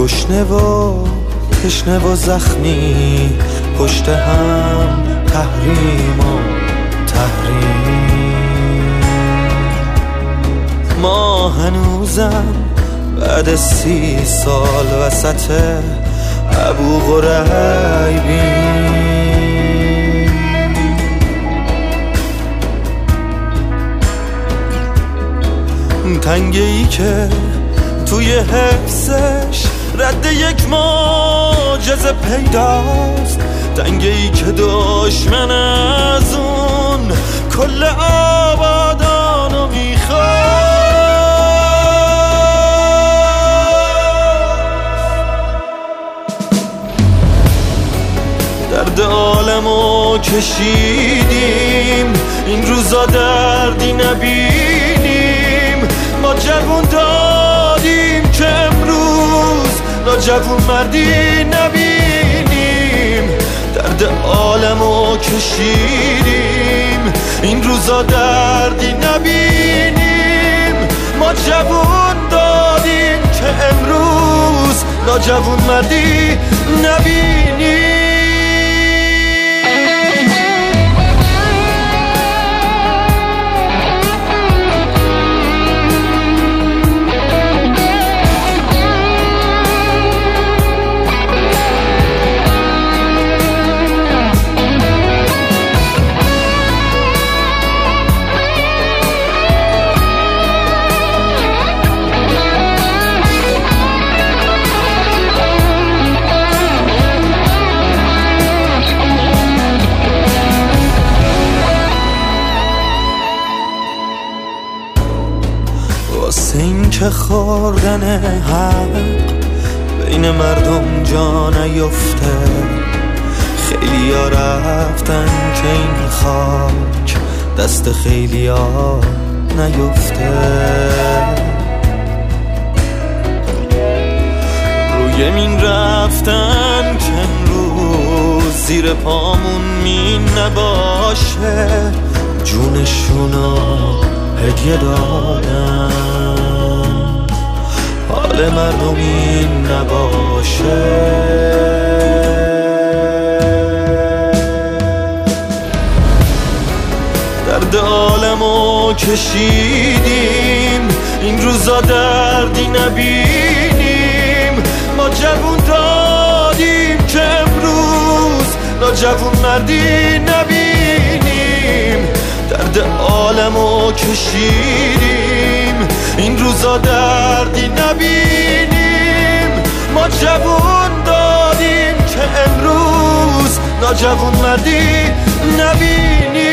گشنه و تشنه و زخمی، پشت هم تحریم و تحریم. ما هنوزم بعد 30 سال وسط ابو غریبیم. تنگه ای که توی حفظش رد یک معجزه پیداست، تنگه ای که دشمن از اون کل آبادانو میخواد. درد عالمو کشیدیم، این روزا دردی نبینیم. ما جوون دادیم که امروز لاجوون مردی نبینیم. درد عالمو کشیدیم، این روزا دردی نبینیم. ما جوون دادیم که امروز لاجوون مردی نبینیم. واسه این که خوردن حق بین مردم جا نیفته، خیلی ها رفتن که این خاک دست خیلی ها نیفته. روی مین رفتن که امروز زیر پامون مین نباشه، جونشونو هدیه دادن، حال مردم این نباشه. درد عالمو کشیدیم، این روزا دردی نبینیم. ما جوون دادیم که امروز لاجوون مردی نبینیم. درد عالمو کشیدیم، این روزا دردی نبینیم. ما جوون دادیم که امروز لاجوون مردی نبینیم.